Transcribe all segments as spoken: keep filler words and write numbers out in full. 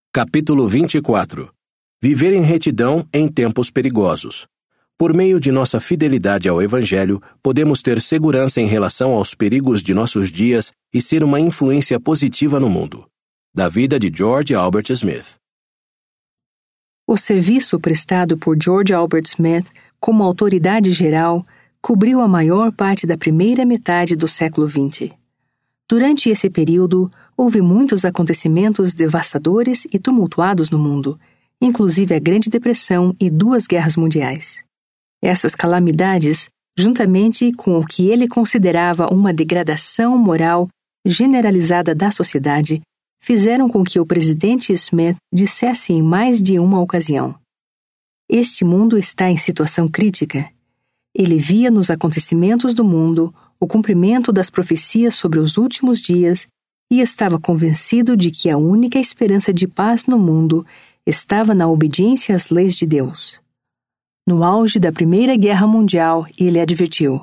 Capítulo vinte e quatro. Viver em retidão em tempos perigosos. Por meio de nossa fidelidade ao Evangelho, podemos ter segurança em relação aos perigos de nossos dias e ser uma influência positiva no mundo. Da vida de George Albert Smith. O serviço prestado por George Albert Smith como autoridade geral cobriu a maior parte da primeira metade do século vinte. Durante esse período, houve muitos acontecimentos devastadores e tumultuados no mundo, inclusive a Grande Depressão e duas guerras mundiais. Essas calamidades, juntamente com o que ele considerava uma degradação moral generalizada da sociedade, fizeram com que o presidente Smith dissesse em mais de uma ocasião: "Este mundo está em situação crítica." Ele via nos acontecimentos do mundo o cumprimento das profecias sobre os últimos dias e estava convencido de que a única esperança de paz no mundo estava na obediência às leis de Deus. No auge da Primeira Guerra Mundial, ele advertiu: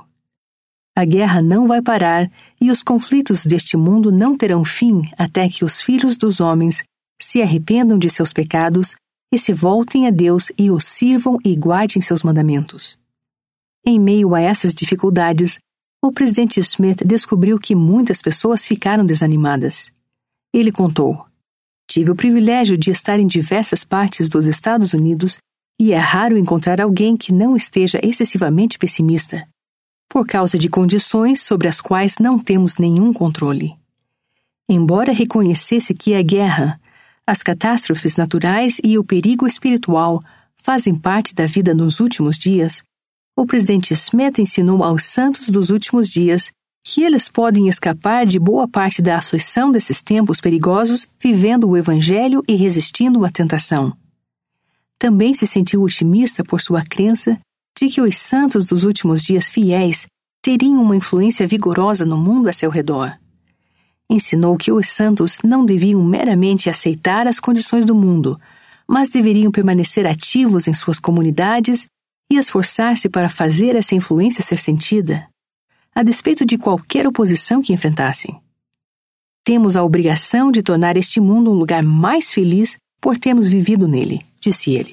"A guerra não vai parar e os conflitos deste mundo não terão fim até que os filhos dos homens se arrependam de seus pecados e se voltem a Deus e o sirvam e guardem seus mandamentos." Em meio a essas dificuldades, o presidente Smith descobriu que muitas pessoas ficaram desanimadas. Ele contou: "Tive o privilégio de estar em diversas partes dos Estados Unidos e é raro encontrar alguém que não esteja excessivamente pessimista, por causa de condições sobre as quais não temos nenhum controle." Embora reconhecesse que a guerra, as catástrofes naturais e o perigo espiritual fazem parte da vida nos últimos dias, o presidente Smith ensinou aos santos dos últimos dias que eles podem escapar de boa parte da aflição desses tempos perigosos vivendo o Evangelho e resistindo à tentação. Também se sentiu otimista por sua crença de que os santos dos últimos dias fiéis teriam uma influência vigorosa no mundo a seu redor. Ensinou que os santos não deviam meramente aceitar as condições do mundo, mas deveriam permanecer ativos em suas comunidades e esforçar-se para fazer essa influência ser sentida, a despeito de qualquer oposição que enfrentassem. "Temos a obrigação de tornar este mundo um lugar mais feliz por termos vivido nele", disse ele.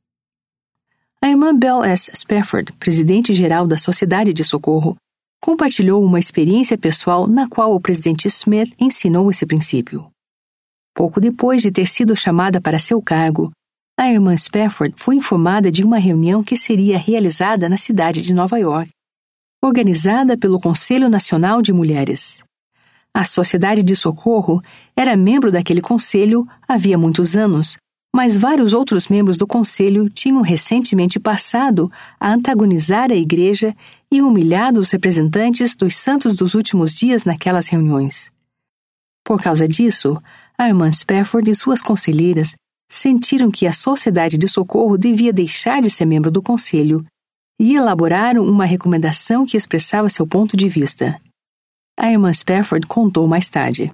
A irmã Belle S. Spafford, presidente-geral da Sociedade de Socorro, compartilhou uma experiência pessoal na qual o presidente Smith ensinou esse princípio. Pouco depois de ter sido chamada para seu cargo, a irmã Spafford foi informada de uma reunião que seria realizada na cidade de Nova York, organizada pelo Conselho Nacional de Mulheres. A Sociedade de Socorro era membro daquele conselho havia muitos anos, mas vários outros membros do conselho tinham recentemente passado a antagonizar a igreja e humilhado os representantes dos santos dos últimos dias naquelas reuniões. Por causa disso, a irmã Spafford e suas conselheiras sentiram que a Sociedade de Socorro devia deixar de ser membro do conselho e elaboraram uma recomendação que expressava seu ponto de vista. A irmã Spafford contou mais tarde: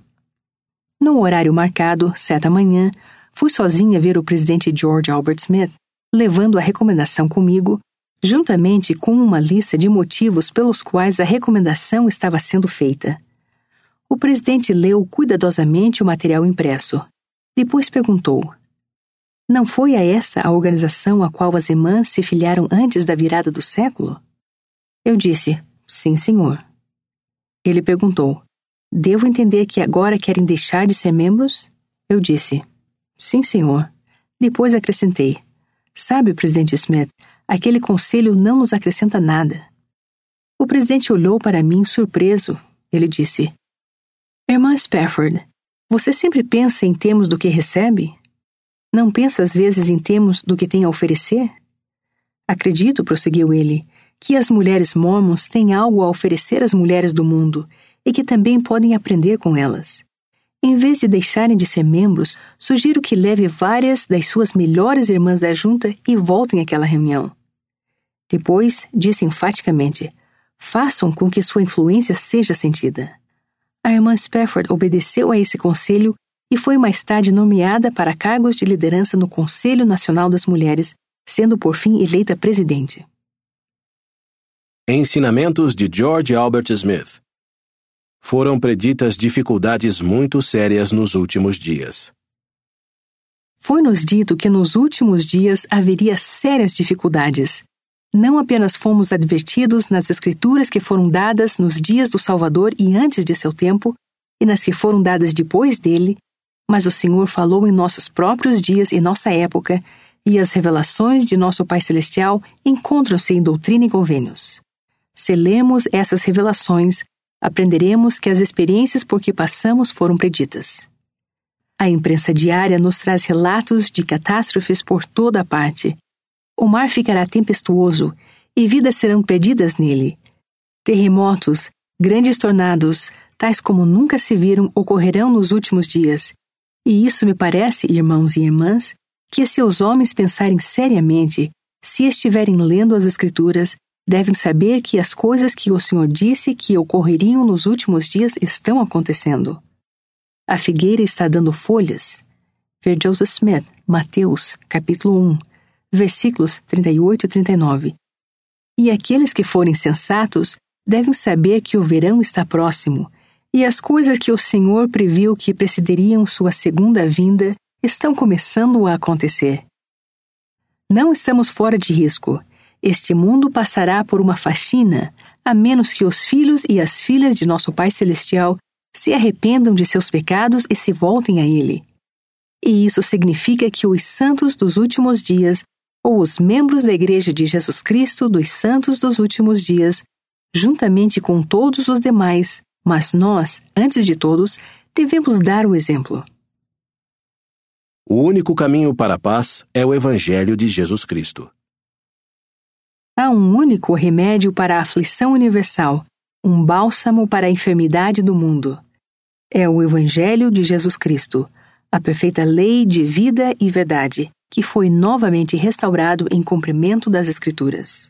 "No horário marcado, certa manhã, fui sozinha ver o presidente George Albert Smith, levando a recomendação comigo, juntamente com uma lista de motivos pelos quais a recomendação estava sendo feita. O presidente leu cuidadosamente o material impresso. Depois perguntou: Não foi a essa a organização a qual as irmãs se filiaram antes da virada do século?" Eu disse: "Sim, senhor." Ele perguntou: "Devo entender que agora querem deixar de ser membros?" Eu disse: "Sim, senhor." Depois acrescentei: "Sabe, presidente Smith, aquele conselho não nos acrescenta nada." O presidente olhou para mim surpreso. Ele disse: "Irmã Spafford, você sempre pensa em termos do que recebe? Não pensa às vezes em termos do que tem a oferecer? Acredito", prosseguiu ele, "que as mulheres mormons têm algo a oferecer às mulheres do mundo e que também podem aprender com elas. Em vez de deixarem de ser membros, sugiro que leve várias das suas melhores irmãs da junta e voltem àquela reunião." Depois, disse enfaticamente: "Façam com que sua influência seja sentida." A irmã Spafford obedeceu a esse conselho e foi mais tarde nomeada para cargos de liderança no Conselho Nacional das Mulheres, sendo por fim eleita presidente. Ensinamentos de George Albert Smith. Foram preditas dificuldades muito sérias nos últimos dias. Foi-nos dito que nos últimos dias haveria sérias dificuldades. Não apenas fomos advertidos nas Escrituras que foram dadas nos dias do Salvador e antes de seu tempo, e nas que foram dadas depois dele, mas o Senhor falou em nossos próprios dias e nossa época, e as revelações de nosso Pai Celestial encontram-se em doutrina e convênios. Se lemos essas revelações, aprenderemos que as experiências por que passamos foram preditas. A imprensa diária nos traz relatos de catástrofes por toda a parte. O mar ficará tempestuoso e vidas serão perdidas nele. Terremotos, grandes tornados, tais como nunca se viram, ocorrerão nos últimos dias. E isso me parece, irmãos e irmãs, que se os homens pensarem seriamente, se estiverem lendo as Escrituras, devem saber que as coisas que o Senhor disse que ocorreriam nos últimos dias estão acontecendo. A figueira está dando folhas. Ver Joseph Smith, Mateus, capítulo um, versículos trinta e oito e trinta e nove. E aqueles que forem sensatos devem saber que o verão está próximo, e as coisas que o Senhor previu que precederiam sua segunda vinda estão começando a acontecer. Não estamos fora de risco. Este mundo passará por uma faxina, a menos que os filhos e as filhas de nosso Pai Celestial se arrependam de seus pecados e se voltem a Ele. E isso significa que os santos dos últimos dias, ou os membros da Igreja de Jesus Cristo dos santos dos últimos dias, juntamente com todos os demais, mas nós, antes de todos, devemos dar o exemplo. O único caminho para a paz é o Evangelho de Jesus Cristo. Há um único remédio para a aflição universal, um bálsamo para a enfermidade do mundo. É o Evangelho de Jesus Cristo, a perfeita lei de vida e verdade, que foi novamente restaurado em cumprimento das Escrituras.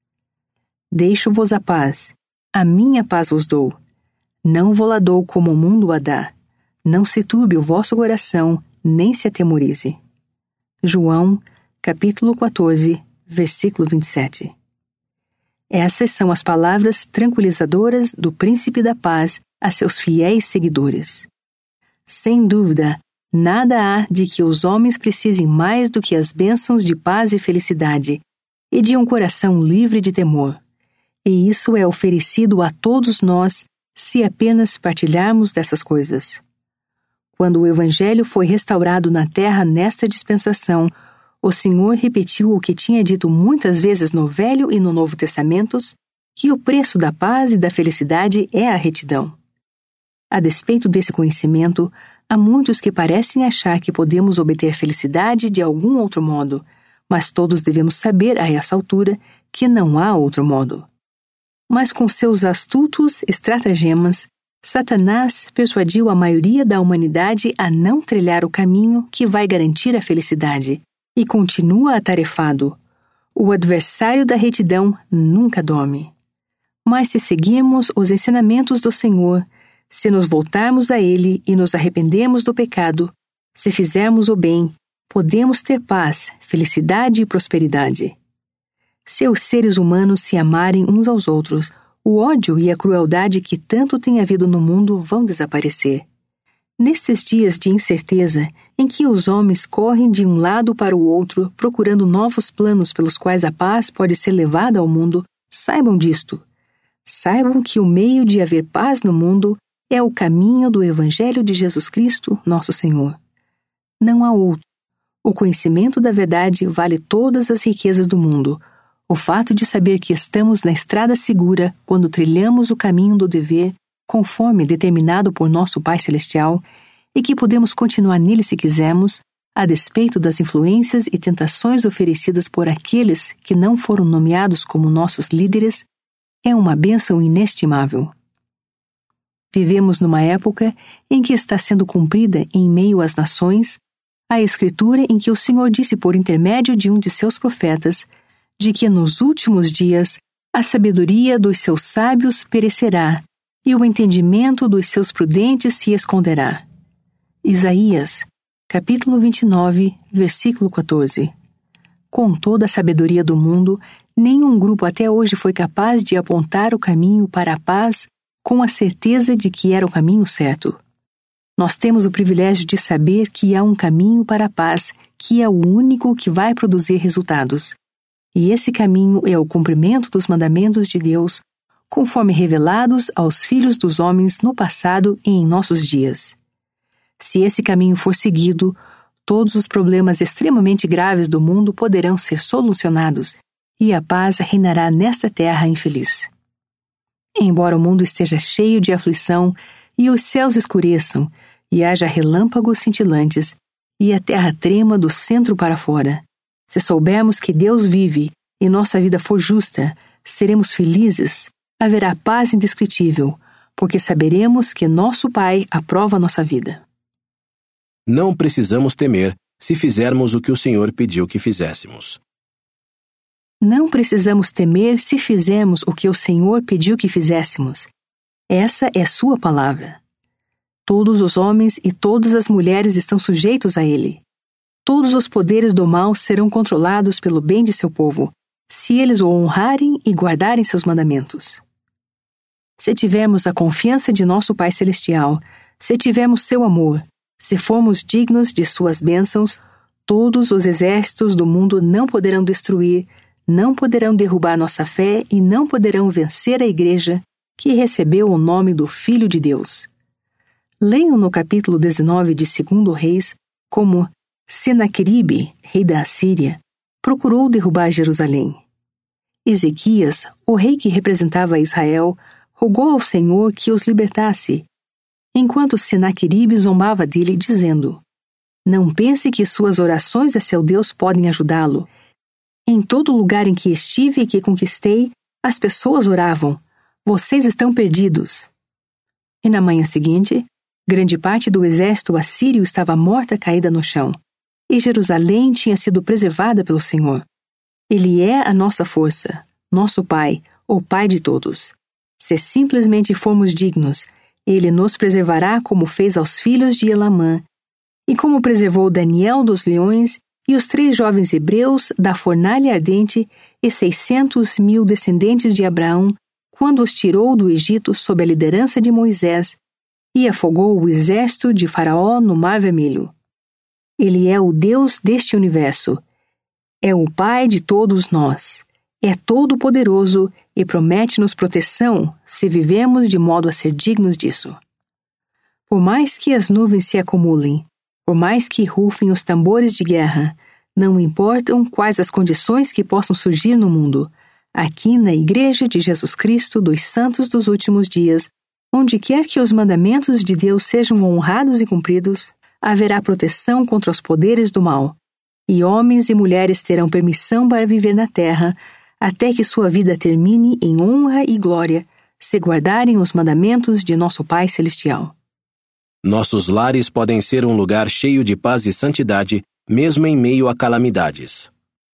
Deixo-vos a paz, a minha paz vos dou. Não vou-la dou como o mundo a dá. Não se turbe o vosso coração, nem se atemorize. João, capítulo quatorze, versículo vinte e sete. Essas são as palavras tranquilizadoras do Príncipe da Paz a seus fiéis seguidores. Sem dúvida, nada há de que os homens precisem mais do que as bênçãos de paz e felicidade, e de um coração livre de temor. E isso é oferecido a todos nós se apenas partilharmos dessas coisas. Quando o Evangelho foi restaurado na terra nesta dispensação, o Senhor repetiu o que tinha dito muitas vezes no Velho e no Novo Testamentos, que o preço da paz e da felicidade é a retidão. A despeito desse conhecimento, há muitos que parecem achar que podemos obter felicidade de algum outro modo, mas todos devemos saber a essa altura que não há outro modo. Mas com seus astutos estratagemas, Satanás persuadiu a maioria da humanidade a não trilhar o caminho que vai garantir a felicidade, e continua atarefado. O adversário da retidão nunca dorme. Mas se seguirmos os ensinamentos do Senhor, se nos voltarmos a Ele e nos arrependermos do pecado, se fizermos o bem, podemos ter paz, felicidade e prosperidade. Se os seres humanos se amarem uns aos outros, o ódio e a crueldade que tanto tem havido no mundo vão desaparecer. Nesses dias de incerteza, em que os homens correm de um lado para o outro procurando novos planos pelos quais a paz pode ser levada ao mundo, saibam disto. Saibam que o meio de haver paz no mundo é o caminho do Evangelho de Jesus Cristo, nosso Senhor. Não há outro. O conhecimento da verdade vale todas as riquezas do mundo. O fato de saber que estamos na estrada segura quando trilhamos o caminho do dever, conforme determinado por nosso Pai Celestial, e que podemos continuar nele se quisermos, a despeito das influências e tentações oferecidas por aqueles que não foram nomeados como nossos líderes, é uma bênção inestimável. Vivemos numa época em que está sendo cumprida em meio às nações a Escritura em que o Senhor disse por intermédio de um de seus profetas de que nos últimos dias a sabedoria dos seus sábios perecerá e o entendimento dos seus prudentes se esconderá. Isaías, capítulo vinte e nove, versículo quatorze. Com toda a sabedoria do mundo, nenhum grupo até hoje foi capaz de apontar o caminho para a paz com a certeza de que era o caminho certo. Nós temos o privilégio de saber que há um caminho para a paz, que é o único que vai produzir resultados. E esse caminho é o cumprimento dos mandamentos de Deus, conforme revelados aos filhos dos homens no passado e em nossos dias. Se esse caminho for seguido, todos os problemas extremamente graves do mundo poderão ser solucionados e a paz reinará nesta terra infeliz. Embora o mundo esteja cheio de aflição e os céus escureçam e haja relâmpagos cintilantes e a terra trema do centro para fora, se soubermos que Deus vive e nossa vida for justa, seremos felizes, haverá paz indescritível, porque saberemos que nosso Pai aprova nossa vida. Não precisamos temer se fizermos o que o Senhor pediu que fizéssemos. Não precisamos temer se fizermos o que o Senhor pediu que fizéssemos. Essa é sua palavra. Todos os homens e todas as mulheres estão sujeitos a Ele. Todos os poderes do mal serão controlados pelo bem de seu povo, se eles o honrarem e guardarem seus mandamentos. Se tivermos a confiança de nosso Pai Celestial, se tivermos seu amor, se formos dignos de suas bênçãos, todos os exércitos do mundo não poderão destruir, não poderão derrubar nossa fé e não poderão vencer a igreja que recebeu o nome do Filho de Deus. Leiam no capítulo dezenove de Segundo Reis como Senaqueribe, rei da Assíria, procurou derrubar Jerusalém. Ezequias, o rei que representava Israel, rogou ao Senhor que os libertasse, enquanto Senaqueribe zombava dele, dizendo: Não pense que suas orações a seu Deus podem ajudá-lo. Em todo lugar em que estive e que conquistei, as pessoas oravam: Vocês estão perdidos. E na manhã seguinte, grande parte do exército assírio estava morta caída no chão, e Jerusalém tinha sido preservada pelo Senhor. Ele é a nossa força, nosso Pai, o Pai de todos. Se simplesmente formos dignos, Ele nos preservará como fez aos filhos de Elamã, e como preservou Daniel dos leões e os três jovens hebreus da fornalha ardente e seiscentos mil descendentes de Abraão, quando os tirou do Egito sob a liderança de Moisés e afogou o exército de Faraó no Mar Vermelho. Ele é o Deus deste universo. É o Pai de todos nós. É todo-poderoso e promete-nos proteção se vivemos de modo a ser dignos disso. Por mais que as nuvens se acumulem, por mais que rufem os tambores de guerra, não importam quais as condições que possam surgir no mundo, aqui na Igreja de Jesus Cristo dos Santos dos Últimos Dias, onde quer que os mandamentos de Deus sejam honrados e cumpridos, haverá proteção contra os poderes do mal, e homens e mulheres terão permissão para viver na terra, até que sua vida termine em honra e glória, se guardarem os mandamentos de nosso Pai Celestial. Nossos lares podem ser um lugar cheio de paz e santidade, mesmo em meio a calamidades.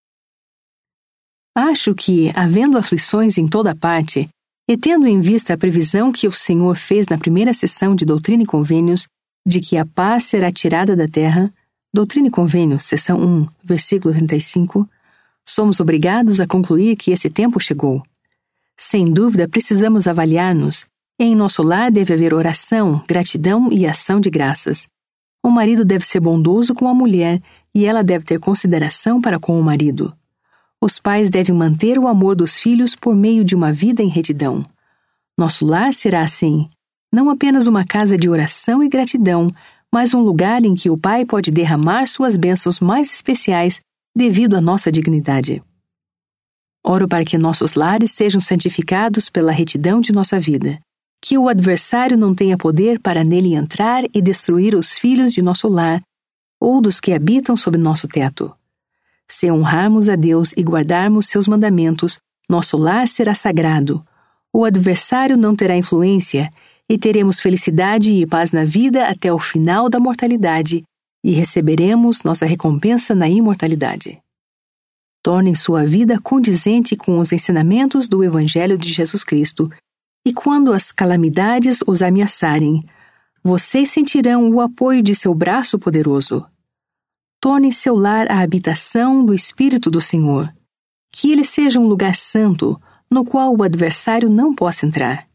Acho que, havendo aflições em toda parte, e tendo em vista a previsão que o Senhor fez na primeira sessão de Doutrina e Convênios, de que a paz será tirada da terra, Doutrina e Convênios, seção um, versículo trinta e cinco, somos obrigados a concluir que esse tempo chegou. Sem dúvida, precisamos avaliar-nos. Em nosso lar deve haver oração, gratidão e ação de graças. O marido deve ser bondoso com a mulher e ela deve ter consideração para com o marido. Os pais devem manter o amor dos filhos por meio de uma vida em retidão. Nosso lar será assim, não apenas uma casa de oração e gratidão, mas um lugar em que o Pai pode derramar suas bênçãos mais especiais devido à nossa dignidade. Oro para que nossos lares sejam santificados pela retidão de nossa vida, que o adversário não tenha poder para nele entrar e destruir os filhos de nosso lar ou dos que habitam sob nosso teto. Se honrarmos a Deus e guardarmos seus mandamentos, nosso lar será sagrado, o adversário não terá influência e teremos felicidade e paz na vida até o final da mortalidade e receberemos nossa recompensa na imortalidade. Tornem sua vida condizente com os ensinamentos do Evangelho de Jesus Cristo, e quando as calamidades os ameaçarem, vocês sentirão o apoio de seu braço poderoso. Torne seu lar a habitação do Espírito do Senhor. Que ele seja um lugar santo, no qual o adversário não possa entrar.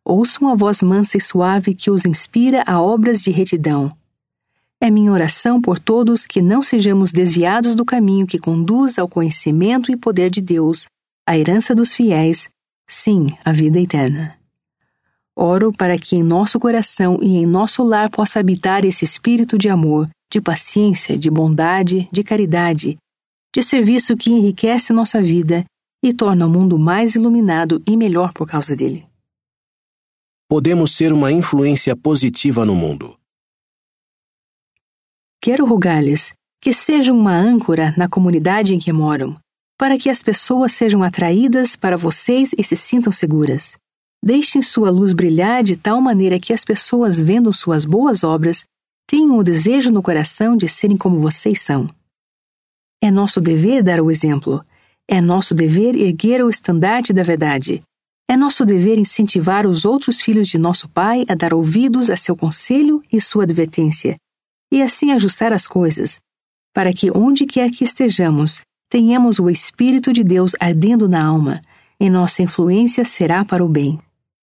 ouçam a voz mansa e suave que os inspira a obras de retidão. É minha oração por todos que não sejamos desviados do caminho que conduz ao conhecimento e poder de Deus, a herança dos fiéis, sim, a vida eterna. Oro para que em nosso coração e em nosso lar possa habitar esse espírito de amor, de paciência, de bondade, de caridade, de serviço que enriquece nossa vida e torna o mundo mais iluminado e melhor por causa dele. Podemos ser uma influência positiva no mundo. Quero rogar-lhes que sejam uma âncora na comunidade em que moram, para que as pessoas sejam atraídas para vocês e se sintam seguras. Deixem sua luz brilhar de tal maneira que as pessoas, vendo suas boas obras, tenham o desejo no coração de serem como vocês são. É nosso dever dar o exemplo. É nosso dever erguer o estandarte da verdade. É nosso dever incentivar os outros filhos de nosso Pai a dar ouvidos a seu conselho e sua advertência, e assim ajustar as coisas, para que onde quer que estejamos, tenhamos o Espírito de Deus ardendo na alma, e nossa influência será para o bem.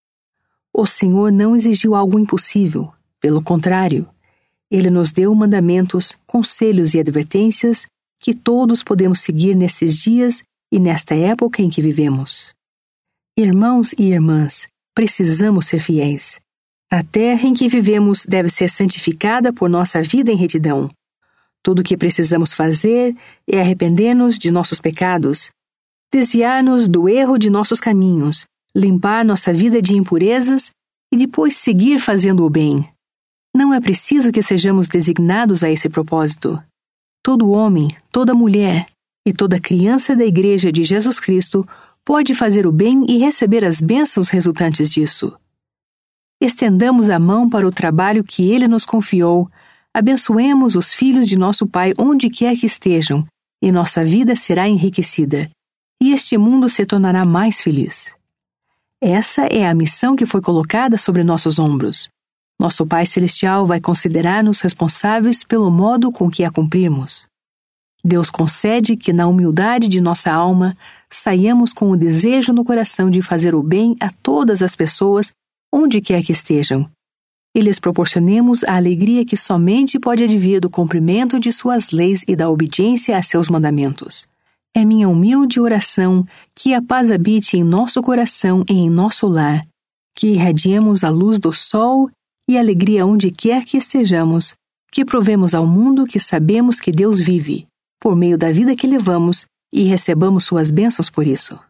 O Senhor não exigiu algo impossível, pelo contrário, Ele nos deu mandamentos, conselhos e advertências que todos podemos seguir nesses dias e nesta época em que vivemos. Irmãos e irmãs, precisamos ser fiéis. A terra em que vivemos deve ser santificada por nossa vida em retidão. Tudo o que precisamos fazer é arrepender-nos de nossos pecados, desviar-nos do erro de nossos caminhos, limpar nossa vida de impurezas e depois seguir fazendo o bem. Não é preciso que sejamos designados a esse propósito. Todo homem, toda mulher e toda criança da Igreja de Jesus Cristo pode fazer o bem e receber as bênçãos resultantes disso. Estendamos a mão para o trabalho que Ele nos confiou, abençoemos os filhos de nosso Pai onde quer que estejam, e nossa vida será enriquecida, e este mundo se tornará mais feliz. Essa é a missão que foi colocada sobre nossos ombros. Nosso Pai Celestial vai considerar-nos responsáveis pelo modo com que a cumprirmos. Deus concede que, na humildade de nossa alma, saiamos com o desejo no coração de fazer o bem a todas as pessoas, onde quer que estejam, e lhes proporcionemos a alegria que somente pode advir do cumprimento de suas leis e da obediência a seus mandamentos. É minha humilde oração que a paz habite em nosso coração e em nosso lar, que irradiemos a luz do sol e a alegria onde quer que estejamos, que provemos ao mundo que sabemos que Deus vive, por meio da vida que levamos, e recebamos suas bênçãos por isso.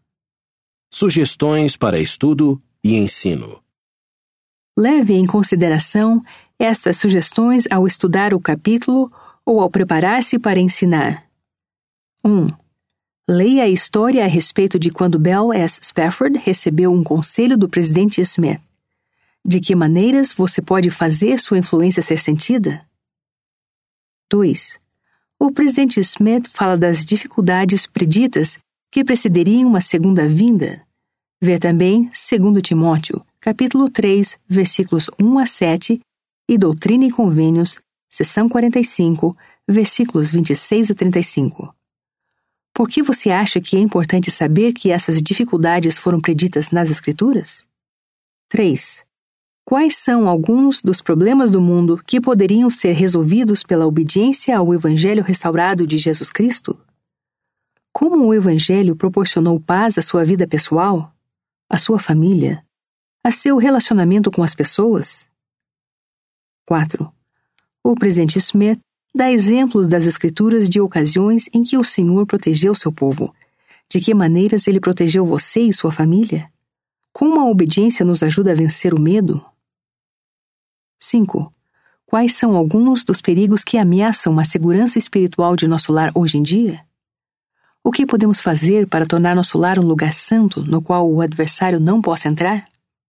Sugestões para estudo e ensino. Leve em consideração estas sugestões ao estudar o capítulo ou ao preparar-se para ensinar. um. Leia a história a respeito de quando Bell S. Spafford recebeu um conselho do presidente Smith. De que maneiras você pode fazer sua influência ser sentida? dois. O presidente Smith fala das dificuldades preditas que precederiam uma segunda vinda. Vê também Segundo Timóteo, capítulo três, versículos um a sete, e Doutrina e Convênios, seção quarenta e cinco, versículos vinte e seis a trinta e cinco. Por que você acha que é importante saber que essas dificuldades foram preditas nas Escrituras? três. Quais são alguns dos problemas do mundo que poderiam ser resolvidos pela obediência ao Evangelho restaurado de Jesus Cristo? Como o Evangelho proporcionou paz à sua vida pessoal, à sua família, a seu relacionamento com as pessoas? quatro. O presidente Smith dá exemplos das Escrituras de ocasiões em que o Senhor protegeu seu povo. De que maneiras ele protegeu você e sua família? Como a obediência nos ajuda a vencer o medo? cinco. Quais são alguns dos perigos que ameaçam a segurança espiritual de nosso lar hoje em dia? O que podemos fazer para tornar nosso lar um lugar santo no qual o adversário não possa entrar?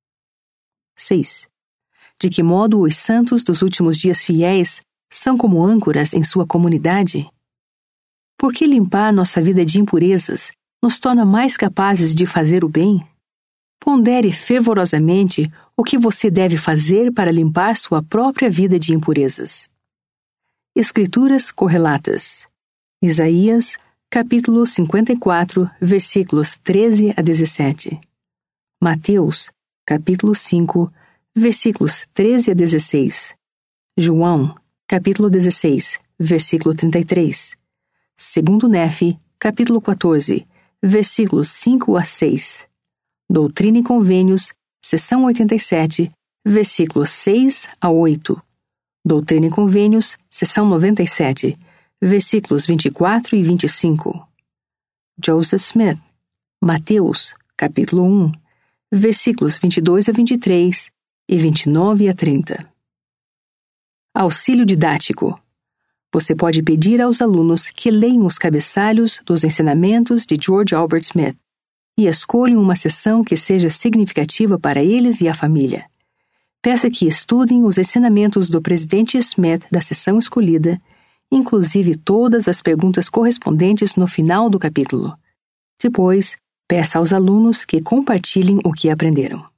seis. De que modo os santos dos últimos dias fiéis são como âncoras em sua comunidade? Por que limpar nossa vida de impurezas nos torna mais capazes de fazer o bem? Pondere fervorosamente o que você deve fazer para limpar sua própria vida de impurezas. Escrituras correlatas. Isaías, capítulo cinquenta e quatro, versículos treze a dezessete. Mateus, capítulo cinco, versículos treze a dezesseis. João, capítulo dezesseis, versículo trinta e três. Segundo Nefe, capítulo quatorze, versículos cinco a seis. Doutrina e Convênios, seção oitenta e sete, versículos seis a oito. Doutrina e Convênios, seção noventa e sete, versículos vinte e quatro e vinte e cinco. Joseph Smith, Mateus, capítulo um, versículos vinte e dois a vinte e três e vinte e nove a trinta. Auxílio didático. Você pode pedir aos alunos que leiam os cabeçalhos dos ensinamentos de George Albert Smith e escolham uma seção que seja significativa para eles e a família. Peça que estudem os ensinamentos do presidente Smith da seção escolhida, inclusive todas as perguntas correspondentes no final do capítulo. Depois, peça aos alunos que compartilhem o que aprenderam.